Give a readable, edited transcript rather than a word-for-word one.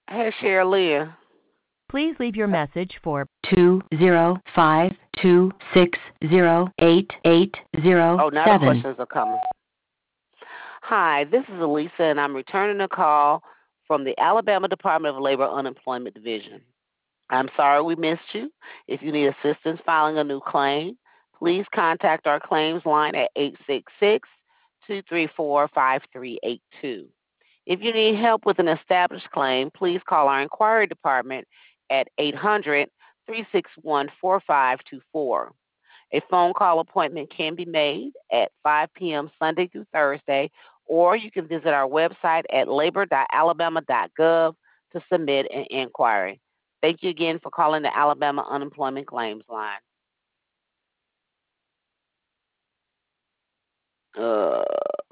Hey, Sherilyn. Please leave your message for Oh, now the 205-260-8807. questions are coming. Hi, this is Elisa, and I'm returning a call from the Alabama Department of Labor Unemployment Division. I'm sorry we missed you. If you need assistance filing a new claim, please contact our claims line at 866-234-5382. If you need help with an established claim, please call our inquiry department at 800-361-4524. A phone call appointment can be made at 5 p.m. Sunday through Thursday, or you can visit our website at labor.alabama.gov to submit an inquiry. Thank you again for calling the Alabama Unemployment Claims Line. Uh,